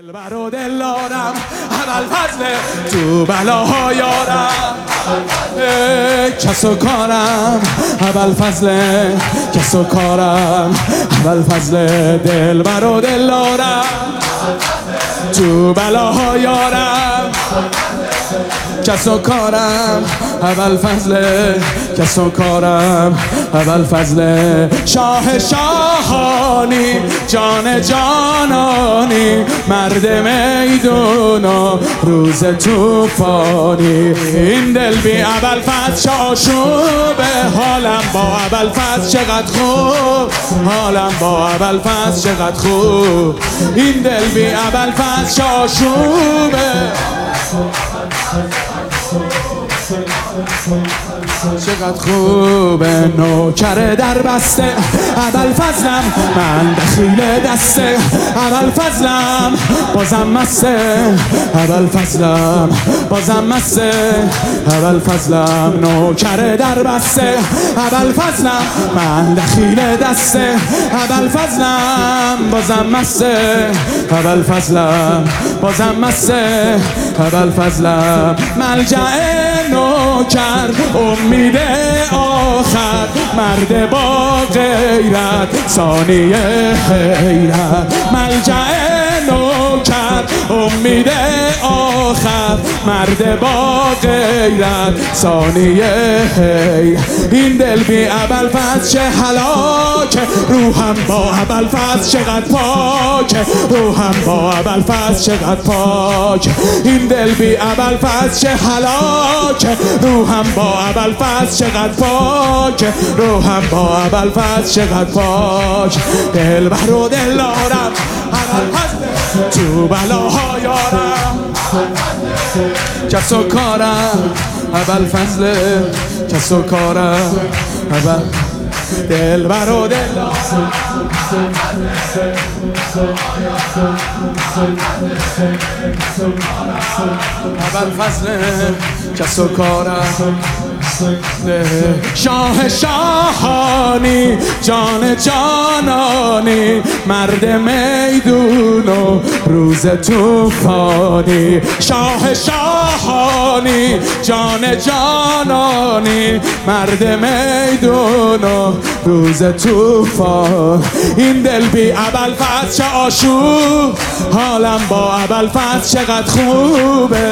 دلبر و دلارم ابوالفضل تو بلاها یارم کس و کارم ابوالفضل کس و کارم ابوالفضل دلبر و دلارم تو بلاها یارم کس و کارم ابوالفضل کس و کارم ابوالفضل شاه شاهانی جان جانانی مرد میدون و روز طوفانی این دل بی ابوالفضل شاشوبه حالم با ابوالفضل چقدر خوب حالم با ابوالفضل چقدر خوب این دل بی ابوالفضل شاشوبه چقدر خوبه نوکر در بسته ابوالفضلم من دخیل دسته ابوالفضلم بازم مسته ابوالفضلم بازم مسته ابوالفضلم نوکر در بسته ابوالفضلم من دخیل دسته ابوالفضلم بازم مسته ابوالفضلم بازم مسته ابوالفضلم ملجأ نوکر امید آخر مرد با غیرت ثانیه حیرت ملجأ نوکر امید آخر مرد با غیرت ثانیه حیرت این دل بی ابوالفضل چه هلاک روحم با ابوالفضل چقدر پاک روحم با ابوالفضل چقدر پاک این دل بی ابوالفضل چه هلاک روحم با ابوالفضل چقدر پاک روحم با ابوالفضل چقدر پاک دلبر و دلارم ابوالفضل تو بلاها یارم کس و کارم ابوالفضل کس و کارم دلبر و دلارم ابوالفضل کس و کارم شاه شاهانی جان جانانی مرد میدون و روز طوفانی شاه شاهانی جان جانانی مرد میدون و روز طوفان این دل بی ابوالفضل چه آشوب حالم با ابوالفضل چقدر خوبه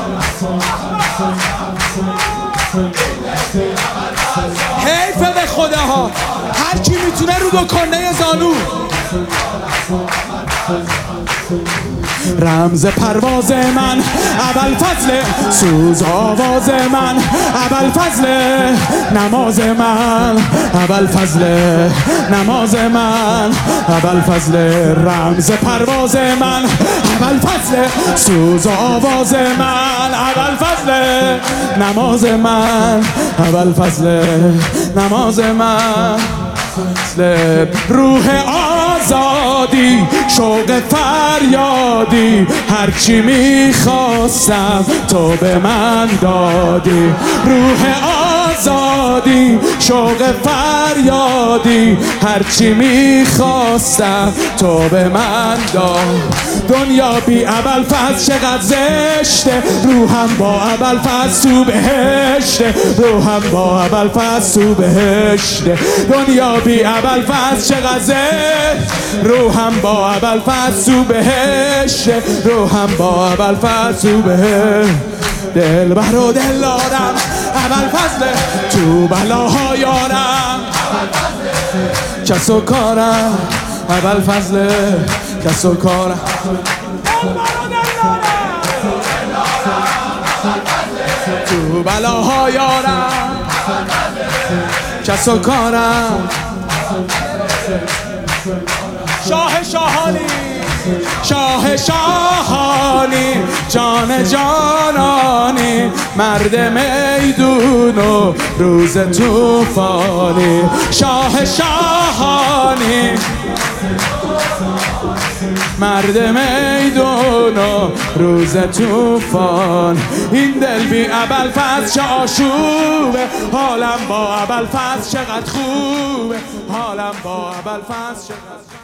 حیفه به خداها هر کی میتونه رو دو کنه زانو رمز پرواز من ابوالفضل سوز آواز من ابوالفضل نماز من ابوالفضل نماز من ابوالفضل رمز پرواز من ابوالفضل سوز آواز من ابوالفضل نماز من ابوالفضل نماز من روح آزادی شوق فریادی هرچی میخواستم تو به من دادی روح آزادی شوق فریادی هرچی میخواستم تو به من داد دنیا بی ابوالفضل چقدر زشته روحم با ابوالفضل تو بهشته روحم با ابوالفضل تو بهشته دنیا بی ابوالفضل چقدر زشت روحم با ابوالفضل تو بهشته روحم با ابوالفضل تو بهشت دلبر و دلارم ابوالفضل تو بلاها یارم کس و کارم ابوالفضل کس و کارم تو بلاها یارم کس و کارم شاه شاهانی شاه شاهانی جان جانانی مرد میدون و روز طوفانی شاه شاهانی مرد میدون و روز طوفان این دل بی ابوالفضل چه آشوبه حالم با ابوالفضل چقدر خوبه حالم با ابوالفضل چقدر